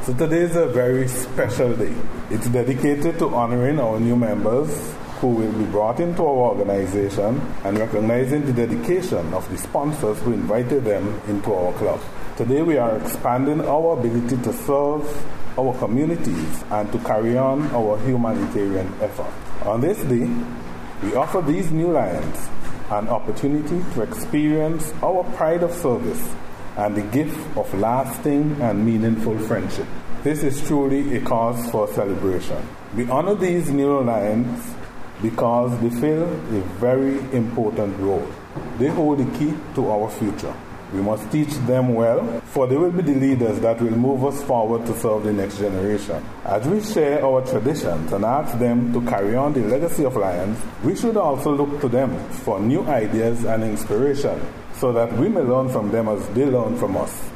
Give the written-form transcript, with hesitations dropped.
So today is a very special day. It's dedicated to honoring our new members who will be brought into our organization and recognizing the dedication of the sponsors who invited them into our club. Today we are expanding our ability to serve our communities and to carry on our humanitarian effort. On this day, we offer these new Lions an opportunity to experience our pride of service and the gift of lasting and meaningful friendship. This is truly a cause for celebration. We honor these new Lions because they fill a very important role. They hold the key to our future. We must teach them well, for they will be the leaders that will move us forward to serve the next generation. As we share our traditions and ask them to carry on the legacy of Lions, we should also look to them for new ideas and inspiration, so that we may learn from them as they learn from us.